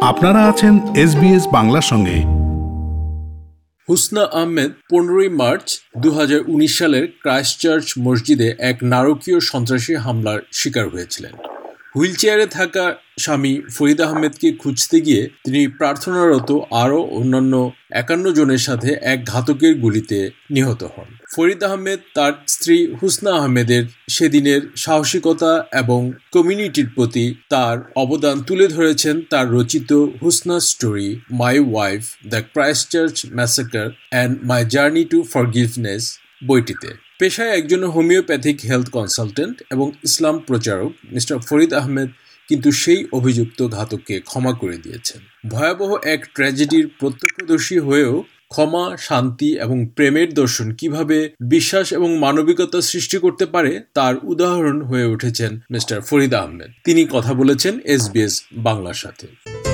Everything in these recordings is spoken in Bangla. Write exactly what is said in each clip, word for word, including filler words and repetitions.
আপনারা আছেন এসবিএস বাংলার সঙ্গে। হুসনা আহমেদ পনেরোই মার্চ দু হাজার উনিশ সালের ক্রাইস্টচার্চ মসজিদে এক নারকীয় সন্ত্রাসী হামলার শিকার হয়েছিলেন। হুইল চেয়ারে থাকা স্বামী ফরিদ আহমেদকে খুঁজতে গিয়ে তিনি প্রার্থনারত আরও অন্যান্য একান্ন জনের সাথে এক ঘাতকের গুলিতে নিহত হন। ফরিদ আহমেদ তার স্ত্রী হুসনা আহমেদের সেদিনের সাহসিকতা এবং কমিউনিটির প্রতি তার অবদান তুলে ধরেছেন তার রচিত Husna story, my wife, the Christchurch massacre and my journey to forgiveness বইটিতে। পেশায় একজন হোমিওপ্যাথিক হেলথ কনসালটেন্ট এবং ইসলাম প্রচারক মিস্টার ফরিদ আহমেদ কিন্তু সেই অভিযুক্ত ঘাতককে ক্ষমা করে দিয়েছেন। ভয়াবহ এক ট্র্যাজেডির প্রত্যক্ষদর্শী হয়েও ক্ষমা, শান্তি এবং প্রেমের দর্শন কিভাবে বিশ্বাস এবং মানবিকতা সৃষ্টি করতে পারে তার উদাহরণ হয়ে উঠেছেন মিস্টার ফরিদ আহমেদ। তিনি কথা বলেছেন এসবিএস বাংলার সাথে।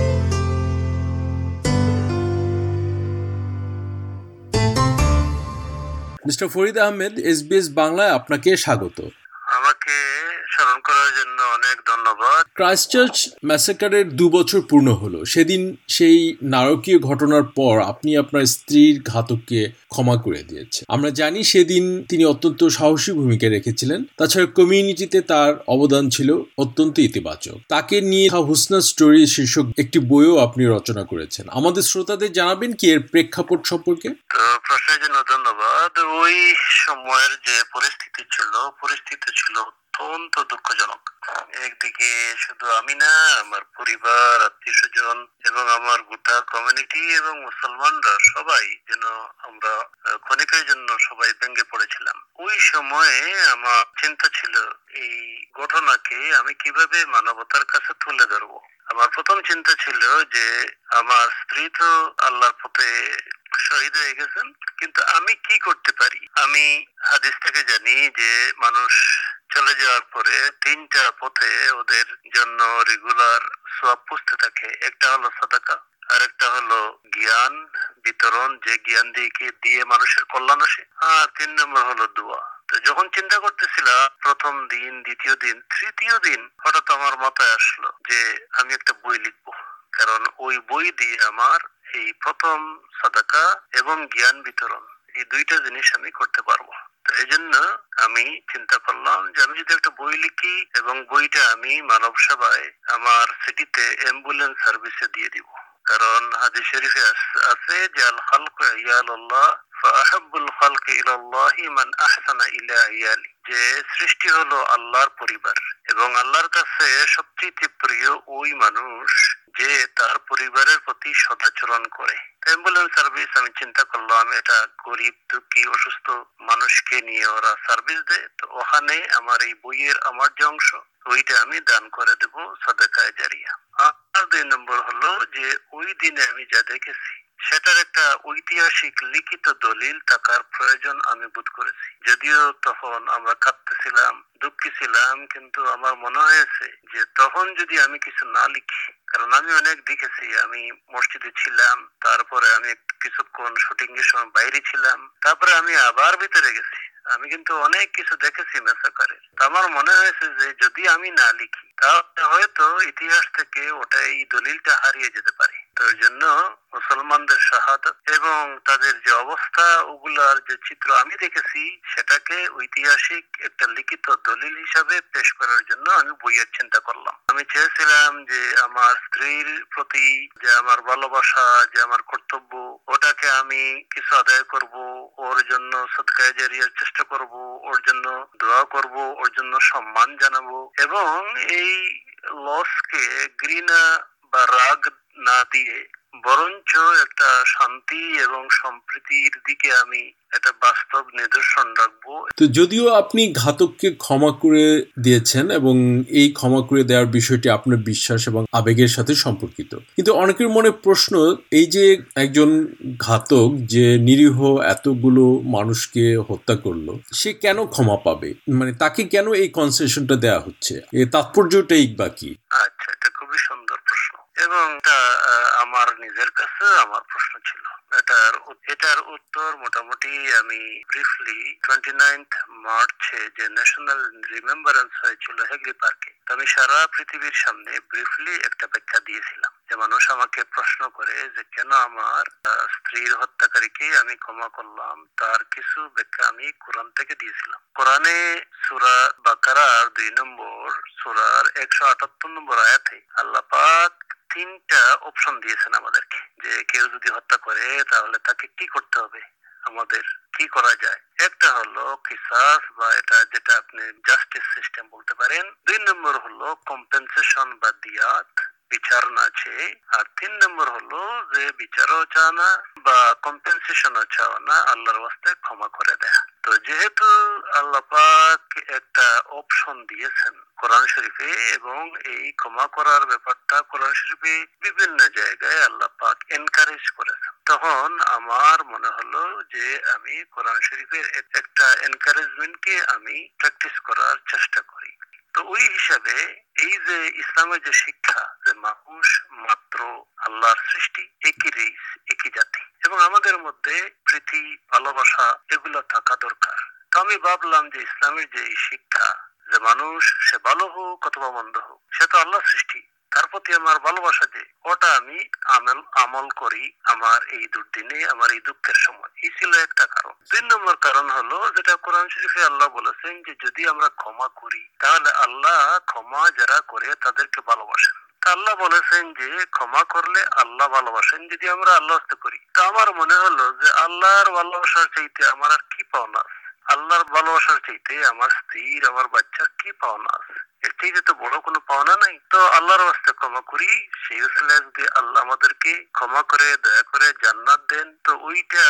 মিস্টার ফরিদ আহমেদ, এসবিএস বাংলায় আপনাকে স্বাগত। আমাকে স্মরণ করার জন্য অনেক ধন্যবাদ। ক্রাইস্টচার্চ ম্যাসাকারের দু বছর পূর্ণ হলো। সেদিন সেই নারকীয় ঘটনার পর আপনি আপনার স্ত্রীর ঘাতককে ক্ষমা করে দিয়েছেন। আমরা জানি সেদিন তিনি অত্যন্ত সাহসী ভূমিকা রেখেছিলেন। তাছাড়া কমিউনিটিতে তার অবদান ছিল অত্যন্ত ইতিবাচক। তাকে নিয়ে হুসনা স্টোরি শীর্ষক একটি বইও আপনি রচনা করেছেন। আমাদের শ্রোতাদের জানাবেন কি এর প্রেক্ষাপট সম্পর্কে? তো প্রশ্নের জন্য ধন্যবাদ। ওই সময়ের যে পরিস্থিতি ছিল পরিস্থিতি ছিল অত্যন্ত দুঃখজনক। একদিকে শুধু আমি না, আমার পরিবার, আত্মীয় স্বজন এবং আমার গোটা কমিউনিটি এবং মুসলমানরা সবাই যেন আমরা ক্ষণিকের জন্য সবাই ভেঙে পড়েছিলাম। ওই সময়ে আমার চিন্তা ছিল এই ঘটনাকে আমি কিভাবে মানবতার কাছে তুলে ধরবো। আমার প্রথম চিন্তা ছিল যে আমার স্ত্রী তো আল্লাহর পথে শহীদ হয়ে গেছেন, কিন্তু আমি কি করতে পারি? আমি হাদিস থেকে জানি যে মানুষ চলে যাওয়ার পরে তিনটা পথে ওদের জন্য রেগুলার সওয়াব পুষতে থাকে। একটা হলো সাদাকা, আর একটা হলো জ্ঞান বিতরণ, যে জ্ঞান দিয়ে দিয়ে মানুষের কল্যাণ আসে, আর তিন নম্বর হলো দোয়া। তো যখন চিন্তা করতেছিলাম প্রথম দিন, দ্বিতীয় দিন, তৃতীয় দিন হঠাৎ আমার মাথায় আসলো যে আমি একটা বই লিখবো, কারণ ওই বই দিয়ে আমার এই প্রথম সাদাকা এবং জ্ঞান বিতরণ এই দুইটা জিনিস আমি করতে পারবো। তো এই জন্য আমি চিন্তা করলাম যে আমি যদি একটা বই লিখি এবং বইটা আমি মানব সেবায় আমার সিটিতে অ্যাম্বুলেন্স সার্ভিসে দিয়ে দিব। কারণ হাদিস শরীফে আছে যে আল খালকু ইয়ালুল্লাহ ফাআহাব্বুল খালকি ইলাল্লাহি মান আহসানা ইলা ইয়ালি, যে সৃষ্টি হলো আল্লাহর পরিবার এবং আল্লাহর কাছে সবচেয়ে প্রিয় ওই মানুষ যে তার পরিবারের প্রতি সদাচরণ করে। অ্যাম্বুলেন্স সার্ভিস আমি চিন্তা করলাম এটা গরিব, দুঃখী, অসুস্থ মানুষকে নিয়ে ওরা সার্ভিস দেয়। তো ওখানে আমার এই বইয়ের আমার যে অংশ ওইটা আমি দান করে দেব সাদাকায়ে জারিয়া। আর দুই নম্বর হলো যে ওই দিনে আমি যা দেখেছি সেটার একটা ঐতিহাসিক লিখিত দলিল থাকার প্রয়োজন আমি বোধ করেছি। যদিও তখন আমরা কাঁদতেছিলাম, দুঃখী ছিলাম, কিন্তু আমার মনে হয়েছে যে তখন যদি আমি কিছু না লিখি, কারণ আমি অনেক দেখেছি, আমি মসজিদে ছিলাম, তারপরে আমি কিছুক্ষণ শুটিং এর সময় বাইরে ছিলাম, তারপরে আমি আবার ভিতরে গেছি, আমি কিন্তু অনেক কিছু দেখেছি ম্যাসাকারের। আমার মনে হয়েছে যে যদি আমি না লিখি তাহলে হয়তো ইতিহাস থেকে ওটা এই দলিলটা হারিয়ে যেতে পারে। তো এই জন্য মুসলমানদের শাহাদাত এবং তাদের যে অবস্থা ওগুলার যে চিত্র আমি দেখেছি সেটাকে ঐতিহাসিক একটা লিখিত দলিল হিসাবে পেশ করার জন্য আমি বইয়ের চিন্তা করলাম। আমি চেয়েছিলাম যে আমার স্ত্রীর প্রতি যে আমার ভালোবাসা, যে আমার কর্তব্য, ওটাকে আমি কিছু আদায় করব, ওর জন্য সদকায়ে জারিয়ার চেষ্টা করব, ওর জন্য দোয়া করব, ওর জন্য সম্মান জানাবো এবং এই লসকে ঘৃণা বা রাগ না দিয়ে বরঞ্চ একটা শান্তি এবং সম্প্রীতির দিকে আমি একটা বাস্তব নিদর্শন রাখবো। তো যদিও আপনি ঘাতককে ক্ষমা করে দিয়েছেন এবং এই ক্ষমা করে দেওয়ার বিষয়টি আপনার বিশ্বাস এবং আবেগের সাথে সম্পর্কিত, কিন্তু অনেকের মনে প্রশ্ন, এই যে একজন ঘাতক যে নিরীহ এতগুলো মানুষকে হত্যা করলো, সে কেন ক্ষমা পাবে? মানে তাকে কেন এই কনসেশনটা দেওয়া হচ্ছে? এর তাৎপর্যটাই বা কি? আচ্ছা, এটা খুবই সুন্দর প্রশ্ন এবং এটা আমার নিজের কাছে আমার প্রশ্ন ছিল। এটার এটার উত্তর মোটামুটি আমি ব্রিফলি টোয়েন্টি নাইন্থ মার্চে যে ন্যাশনাল রিমেম্বারেন্স হয়েছিল হেগলি পার্কে, আমি সারা পৃথিবীর সামনে ব্রিফলি একটা ব্যাখ্যা দিয়েছিলাম যে মানুষ আমাকে প্রশ্ন করে যে কেন আমার আহ, স্ত্রীর হত্যাকারীকে আমি ক্ষমা করলাম, তার কিছু ব্যাখ্যা আমি কোরআন থেকে দিয়েছিলাম। কোরআনে সূরা বাকারার দুই নম্বর সূরার একশো আটাত্তর নম্বর আয়াতে আল্লাহ পাক তিনটা অপশন দিয়েছেন আমাদেরকে, যে কেউ যদি হত্যা করে তাহলে তাকে কি করতে হবে, আমাদের কি করা যায়। একটা হলো কিসাস, বা এটা যেটা আপনি জাস্টিস সিস্টেম বলতে পারেন। দুই নম্বর হলো কম্পেনসেশন বা দিয়াত, বিচার না চেয়ে। আর তিন নম্বর হলো যে বিচারও চাও না বা কম্পেনসেশনও চাও না, আল্লাহর ওয়াস্তে ক্ষমা করে দেয়া। তো যেহেতু আল্লাহ পাক একটা অপশন দিয়েছেন কোরআন শরীফে, এবং এই ক্ষমা করার ব্যাপারটা কোরআন শরীফে বিভিন্ন জায়গায় আল্লাহ পাক এনকারেজ করেছেন, তখন আমার মনে হলো যে আমি কোরআন শরীফের একটা এনকারেজমেন্টকে আমি প্র্যাকটিস করার চেষ্টা করি। তো ওই হিসাবে এই যে ইসলামের যে শিক্ষা, যে মানুষ মাত্র আল্লাহর সৃষ্টি, একই রেস, একই জাতি, এবং আমাদের মধ্যে প্রীতি, ভালোবাসা এগুলো থাকা দরকার। তো আমি ভাবলাম যে ইসলামের যে শিক্ষা, যে মানুষ সে ভালো হোক অথবা মন্দ হোক, সে তো আল্লাহর সৃষ্টি, তার প্রতি আমার ভালোবাসা যে ওটা আমি আমল আমল করি আমার এই দুর্দিনে, আমার এই দুঃখের সময়। এই ছিল একটা কারণ। তিন নম্বর কারণ হলো যেটা কোরআন শরীফে আল্লাহ বলেছেন যে যদি আমরা ক্ষমা করি তাহলে আল্লাহ ক্ষমা যারা করে তাদেরকে ভালোবাসেন। আল্লাহ বলেছেন যে ক্ষমা করলে আল্লাহ ভালোবাসেন যদি আমরা আল্লাহ করি। তো আমার মনে হলো যে আল্লাহর ভালোবাসার চাইতে আমার আর কি পাওনা আছে, আল্লাহর ভালোবাসার চাইতে আমার স্ত্রীর, আমার বাচ্চার কি পাওনা আছে, এর চাইতে তো বড় কোনো পাওনা নাই। তো আল্লাহর ওয়াস্তে ক্ষমা করি, সেই উসিলা যদি আল্লাহ আমাদেরকে ক্ষমা করে দয়া করে জান্নাত দেন, তো ওইটা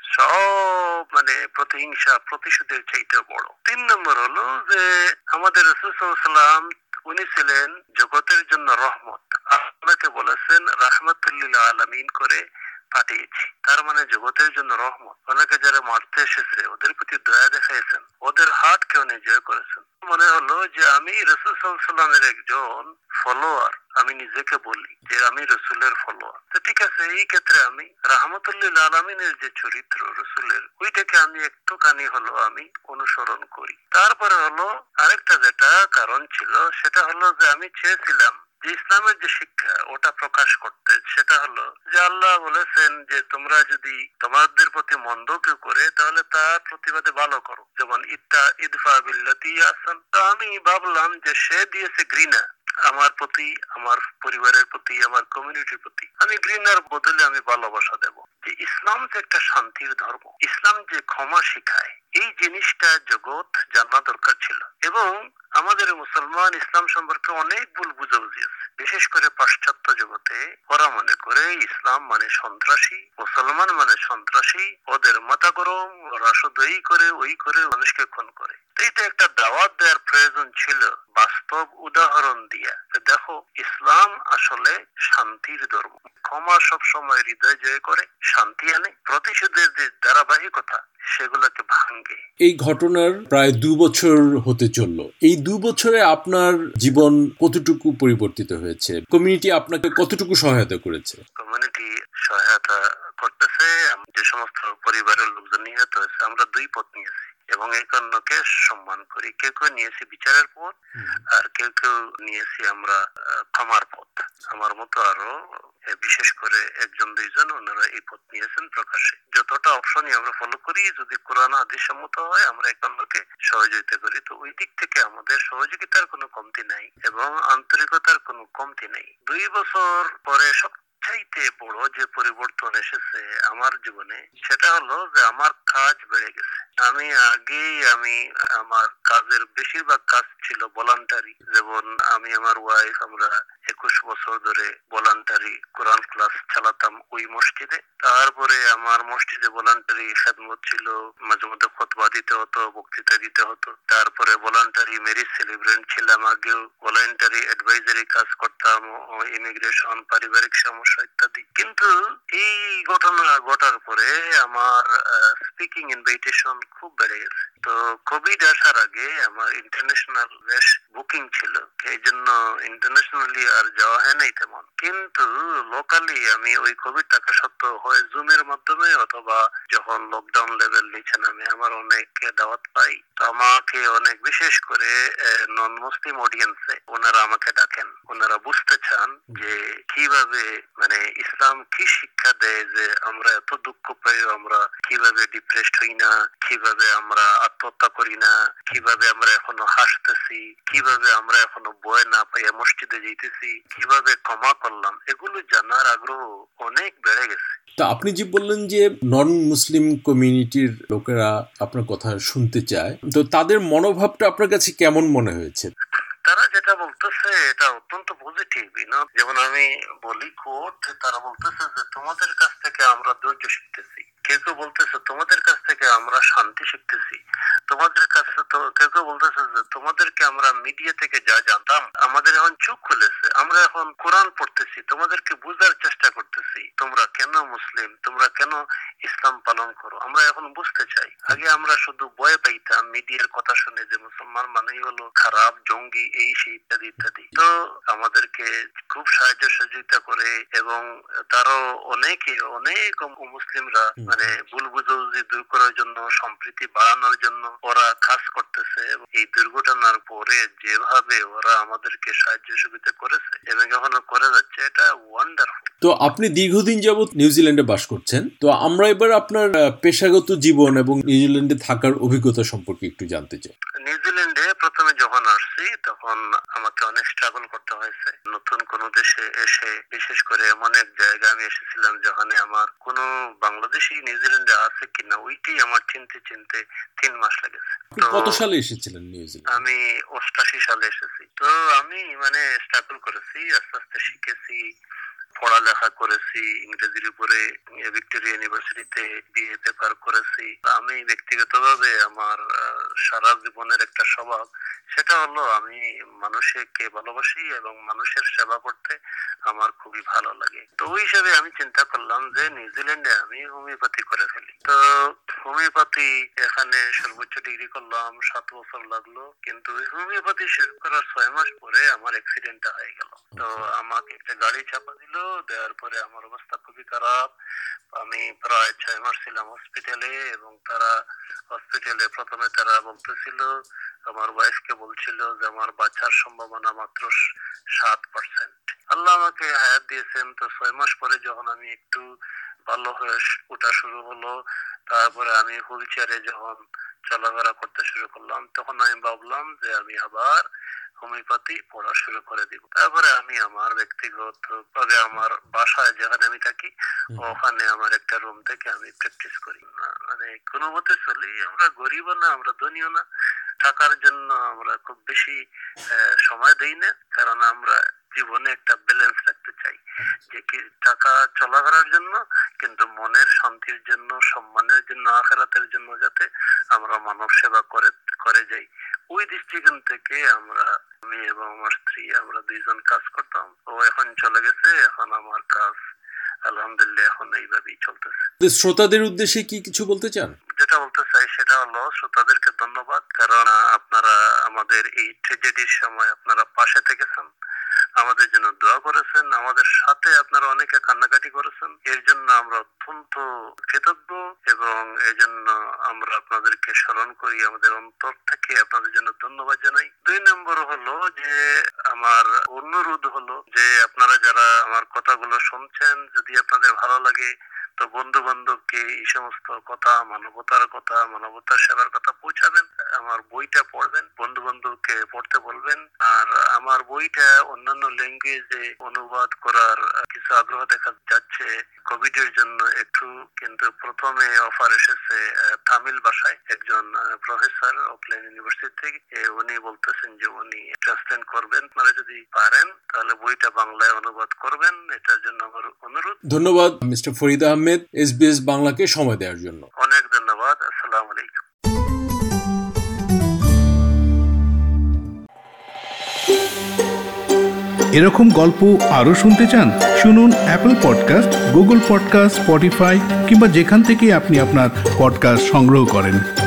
সব মানে প্রতিহিংসা প্রতিশোধের চাইতে বড়। তিন নম্বর হলো যে আমাদের রাসূল সাল্লাল্লাহু আলাইহি ওয়াসাল্লাম উনি ছিলেন জগতের জন্য রহমত। আপনাকে বলেছেন রাহমাতুল লিল আলামিন করে পাঠিয়েছি, তার মানে জগতের জন্য রহমত। ওনাকে যারা মারতে এসেছে ওদের প্রতি দয়া দেখাইছেন, ওদের হার্ট কে উনি জয় করেছেন। মনে হলো যে আমি রাসূল সাল্লাল্লাহু আলাইহি ওয়াসাল্লামের একজন ফলোয়ার, আমি নিজেকে বলি যে আমি রসুলের ফলোয়ার। তো ঠিক আছে, এই ক্ষেত্রে আমি রাহমাতুল লিল আলামিনের যে চরিত্র রসুলের, ওইটাকে আমি একটুখানি হলো আমি অনুসরণ করি। তারপরে হলো আরেকটা যেটা কারণ ছিল, সেটা হলো যে আমি চেয়েছিলাম যে ইসলামের যে শিক্ষা ওটা প্রকাশ করতে। সেটা হলো যে আল্লাহ বলেছেন যে তোমরা যদি তোমাদের প্রতি মন্দ কেউ করে তাহলে তার প্রতিবাদে ভালো করো, যেমন ইত্তা ইদফা বিল্লাতি আহসান। তো আমি ভাবলাম যে সে দিয়েছে ঘৃণা আমার প্রতি, আমার পরিবারের প্রতি, আমার কমিউনিটির প্রতি, আমি ঘৃণার বদলে আমি ভালোবাসা দেব। যে ইসলাম যে একটা শান্তির ধর্ম, ইসলাম যে ক্ষমা শিখায়, এই জিনিসটা জগৎ জানা দরকার ছিল। এবং আমাদের মুসলমান ইসলাম সম্পর্কে অনেক ভুল বুঝাবুঝি আছে, বিশেষ করে পাশ্চাত্য জগতে। ওরা মনে করে ইসলাম মানে সন্ত্রাসী, মুসলমান মানে সন্ত্রাসী, ওদের মাথা গরম, ওরা শুধু এই করে ওই করে মানুষকে খুন করে। এইটা একটা দাওয়াত দেওয়ার প্রয়োজন ছিল, বাস্তব উদাহরণ দিয়া। দেখো ইসলাম আসলে শান্তির ধর্ম, ক্ষমা সব সময় হৃদয় জয় করে, শান্তি আনে, প্রতিশোধের যে ধারাবাহিকতা সেগুলোকে ভাঙ্গে। এই ঘটনার প্রায় দু বছর হতে চলল। এই দু বছরে আপনার জীবন কতটুকু পরিবর্তিত হয়েছে? কমিউনিটি আপনাকে কতটুকু সহায়তা করেছে? কমিউনিটি সহায়তা করতেছে। যে সমস্ত পরিবারের লোকজন নিহত হয়েছে, আমরা দুই পথ নিয়েছি এবং এই কারণকে সম্মান করি। কেউ কেউ নিয়েছি বিচারের পথ, আর কেউ কেউ নিয়েছি আমরা ক্ষমার পথ। আমার মতো আরো বিশেষ করে একজন দুইজন ওনারা এই পথ নিয়েছেন প্রকাশ্যে। যতটা অপশনই আমরা ফলো করি, যদি কোরআন হাদিস সম্মত হয় আমরা এই কারণকে সহযোগিতা করি। তো ওই দিক থেকে আমাদের সহযোগিতার কোনো কমতি নাই এবং আন্তরিকতার কোনো কমতি নেই। দুই বছর পরে সব চাইতে বড় যে পরিবর্তন এসেছে আমার জীবনে, সেটা হলো যে আমার কাজ বেড়ে গেছে। আমি আগে আমি আমার কাজের বেশিরভাগ কাজ ছিল ভলান্টারি। যেমন আমি আমার ওয়াইফ আমরা একুশ বছর ধরে ভলান্টারি কোরআন ক্লাস চালাতাম ওই মসজিদে। তারপরে আমার মসজিদে ভলান্টারি খেদমত ছিল, মাঝে মধ্যে খুতবা দিতে হতো, বক্তৃতা দিতে হতো। তারপরে ভলান্টারি ম্যারেজ সেলিব্রেন্ট ছিলাম, আগেও ভলান্টারি অ্যাডভাইজারি কাজ করতাম, ইমিগ্রেশন, পারিবারিক সমস্যা ইত্যাদি। কিন্তু কিন্তু এই ঘটনা ঘটার পরে আমার স্পিকিং ইনভাইটেশন খুব বেড়ে গেছে। তো কোভিড আসার আগে আমার ইন্টারন্যাশনাল বেশ বুকিং ছিল, এই জন্য ইন্টারন্যাশনালি আর যাওয়া হয় নাই তেমন। কিন্তু লোকালি আমি ওই কোভিড থাকা সত্ত্বেও হয় জুমের মাধ্যমে অথবা যখন লকডাউন লেভেল নিচে নামে আমার অনেক দাওয়াত পাই। তো আমাকে অনেক বিশেষ করে নন মুসলিম অডিয়েন্সে ওনারা আমাকে ডাকেন, ওনারা বুঝতে চান যে কিভাবে মানে ইসলাম কি শিক্ষা দেয়, যে আমরা এত দুঃখ পাই, আমরা কিভাবে ডিপ্রেসড হই না, কিভাবে আমরা আত্মহত্যা করি না, কিভাবে আমরা এখনো হাসতেছি, কিভাবে আমরা এখনো ভয় না পাই মসজিদে যেতেছি, কিভাবে ক্ষমা করলাম, এগুলো জানার আগ্রহ অনেক বেড়ে গেছে। তা আপনি যে বললেন যে নন মুসলিম কমিউনিটির লোকেরা আপনার কথা শুনতে চায়, তো তাদের মনোভাবটা আপনার কাছে কেমন মনে হয়েছে? তারা যেটা বলতেছে এটা অত্যন্ত পজিটিভ। যেমন আমি বলি কোট, তারা বলতেছে যে তোমাদের কাছ থেকে আমরা ধৈর্য শিখতেছি, কেউ কেউ বলতেছে তোমাদের কাছ থেকে আমরা শান্তি শিখতেছি, তোমাদের কাছে তো কেউ কেউ বলতেছে যে তোমাদেরকে আমরা মিডিয়া থেকে যা জানতাম আমাদের এখন চোখ খুলেছে, আমরা এখন কোরআন পড়তেছি, তোমাদেরকে বুঝার চেষ্টা করতেছি তোমরা কেন মুসলিম, তোমরা কেন ইসলাম পালন করো, আমরা এখন বুঝতে চাই। আগে আমরা শুধু ভয় পাইতাম মিডিয়ার কথা শুনে যে মুসলমান মানেই হলো খারাপ, জঙ্গি, এই সেই ইত্যাদি ইত্যাদি। তো আমাদেরকে খুব সাহায্য সহযোগিতা করে এবং তারও অনেকে অনেক মুসলিমরা মানে ভুল বুঝাবুঝি দূর করার জন্য, সম্প্রীতি বাড়ানোর জন্য ওরা কাজ করতেছে। এবং এই দুর্ঘটনার পরে যেভাবে ওরা আমাদেরকে সাহায্য সহযোগিতা করেছে এবং এখনো করে যাচ্ছে, এটা ওয়ান্ডারফুল। তো আপনি দীর্ঘদিন যাবত নিউজিল্যান্ডে বাস করছেন, তো আমরা এবার আপনার পেশাগত জীবন এবং নিউজিল্যান্ডে থাকার অভিজ্ঞতা সম্পর্কে একটু জানতে চাই। নিউজিল্যান্ডে প্রথমে যখন আসছি তখন আমাকে অনেক স্ট্রাগল করতে হয়েছে। নতুন কোন দেশে এসে, বিশেষ করে এমন এক জায়গায় আমি এসেছিলাম যেখানে আমার কোন বাংলাদেশি নিউজিল্যান্ডে আছে কিনা ওইটাই আমার চিনতে চিনতে তিন মাস লেগেছে। কত সালে এসেছিলেন নিউজিল্যান্ড? আমি অষ্টাশি সালে এসেছি। তো আমি মানে স্ট্রাগল করেছি, আস্তে আস্তে শিখেছি, পড়ালেখা করেছি ইংরেজির উপরে, ভিক্টোরিয়া ইউনিভার্সিটিতে বিএ পেপার করেছি। আমি ব্যক্তিগতভাবে আমার সারা জীবনের একটা স্বভাব, সেটা হলো আমি মানুষকে ভালোবাসি এবং মানুষের সেবা করতে আমার খুবই ভালো লাগে। তো ওই হিসেবে আমি চিন্তা করলাম যে নিউজিল্যান্ডে আমি হোমিওপ্যাথি করে ফেলি। তো হোমিওপ্যাথি এখানে সর্বোচ্চ ডিগ্রি করলাম, সাত বছর লাগলো। কিন্তু হোমিওপ্যাথি শুরু করার ছয় মাস পরে আমার অ্যাক্সিডেন্টটা হয়ে গেল। তো আমাকে একটা গাড়ি চাপা দিল, দেওয়ার পরে আমার অবস্থা খুবই খারাপ। আমি প্রায় ছয় মাস ছিলাম হসপিটালে এবং তারা হসপিটালে প্রথমে তারা বলতেছিল, আমার ওয়াইফকে বলছিল যে আমার বাঁচার সম্ভাবনা মাত্র সাত পার্সেন্ট। আল্লাহ আমাকে হায়াত দিয়েছেন। তো ছয় মাস পরে যখন আমি একটু ভালো হয়ে ওঠা শুরু হলো, তারপরে আমি হুইল চেয়ারে যখন চলাফেরা করতে শুরু করলাম, তখন আমি ভাবলাম যে আমি আবার হোমিওপ্যাথি পড়া শুরু করে দিব। তারপরে আমি আমার ব্যক্তিগত ভাবে আমার বাসায় যেখানে আমি থাকি ওখানে আমার একটা রুম থেকে আমি প্র্যাকটিস করি। মানে কোনো মতে চলি, আমরা গরিব না, আমরা ধনীও না, টাকার জন্য আমরা খুব বেশি সময় দেই না, কারণ আমরা জীবনে একটা ব্যালেন্স রাখতে চাই যে কি টাকা চলাফেরার জন্য, কিন্তু মনের শান্তির জন্য, সম্মানের জন্য, আখিরাতের জন্য যাতে আমরা মানব সেবা করে করে যাই। ওই দৃষ্টিকোণ থেকে আমরা, আমি এবং আমার স্ত্রী, আমরা দুইজন কাজ করতাম। ও এখন চলে গেছে, এখন আমার কাজ আলহামদুলিল্লাহ এখন এইভাবেই চলতেছে। শ্রোতাদের উদ্দেশ্যে কি কিছু বলতে চান? যেটা বলতে চাই সেটা হলো শ্রোতাদেরকে ধন্যবাদ, কারণ আপনারা আমাদের এই ট্র্যাজেডির সময় আপনারা পাশে থেকেছেন, আমাদের জন্য দোয়া করেছেন, আমাদের সাথে আপনারা অনেকে কান্নাকাটি করেছেন। এর জন্য আমরা অত্যন্ত কৃতজ্ঞ এবং এই জন্য আমরা আপনাদেরকে স্মরণ করি, আমাদের অন্তর থেকে আপনাদের জন্য ধন্যবাদ জানাই। দুই নম্বর হলো যে আমার অনুরোধ হলো যে আপনারা যারা আমার কথাগুলো শুনছেন, যদি আপনাদের ভালো লাগে তো বন্ধু বান্ধবকে এই সমস্ত কথা, মানবতার কথা, মানবতার সেবার কথা পৌঁছাবেন। আমার বইটা পড়বেন, বন্ধু বান্ধবকে পড়তে বলবেন। আর আমার বইটা অন্যান্য ল্যাঙ্গুয়েজে অনুবাদ করার কিছু আগ্রহ দেখা যাচ্ছে কোভিড এর জন্য একটু, কিন্তু প্রথমে অফার এসেছে তামিল ভাষায়। একজন প্রফেসর অকল্যান্ড ইউনিভার্সিটি থেকে উনি বলতেছেন যে উনি ট্রান্সলেট করবেন। আপনারা যদি পারেন তাহলে বইটা বাংলায় অনুবাদ করবেন, এটার জন্য আমার অনুরোধ। ধন্যবাদ মিস্টার ফরিদ আহমেদ, এসবিএস বাংলাকে সময় দেওয়ার জন্য। অনেক ধন্যবাদ। আসসালামু আলাইকুম। এরকম গল্প আরও শুনতে চান? শুনুন Apple podcast, Google podcast, Spotify কিংবা যেখান থেকে আপনি আপনার পডকাস্ট সংগ্রহ করেন।